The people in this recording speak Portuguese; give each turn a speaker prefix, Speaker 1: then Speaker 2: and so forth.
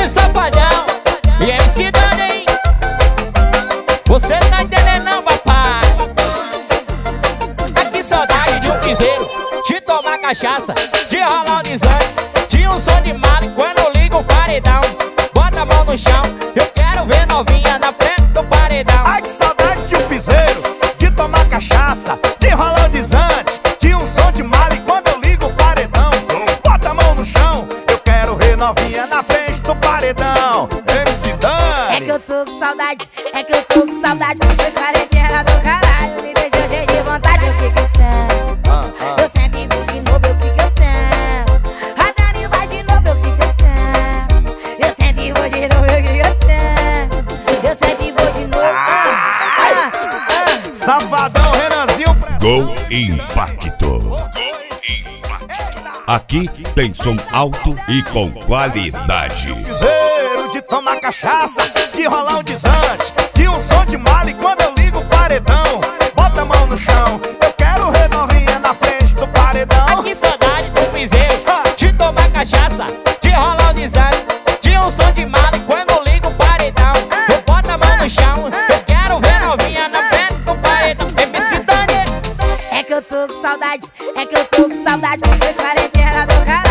Speaker 1: do Safadão e MC Dani, hein? Você tá entendendo não, papai? Aqui saudade de um piseiro, de tomar cachaça, de rolar o desânimo, de um som de mala. E quando eu ligo o paredão, bota a mão no chão, eu quero ver novinha na frente do paredão.
Speaker 2: Ai, que saudade de um piseiro, de tomar cachaça, de rolar o desante, de um som de mala. E quando eu ligo o paredão, bota a mão no chão, eu quero ver novinha na frente do paredão. MC Dani.
Speaker 3: É que eu tô com saudade, é que eu tô com saudade. Foi quarentena do caralho, me deixou cheio de vontade. Eu fico sem, eu sempre vou de novo, eu fico sem. A Dani vai de novo, eu fico sem. Eu sempre vou de novo, eu fico sem. Eu sempre vou de novo.
Speaker 2: Safadão, Renanzinho.
Speaker 4: Gol Impacto. Aqui tem som alto e com qualidade.
Speaker 2: Piseiro, de tomar cachaça, de rolar um desante, de um som de mala. E quando eu ligo o paredão, bota a mão no chão, eu quero ver novinha na frente do paredão.
Speaker 1: Aqui saudade do piseiro, de tomar cachaça, de rolar o desânimo, de um som de mala. E quando eu ligo o paredão, eu boto a mão no chão, eu quero ver novinha na frente do paredão. MC Dani.
Speaker 3: É que eu tô com saudade, é que eu tô com saudade. Foi quarentena do caralho.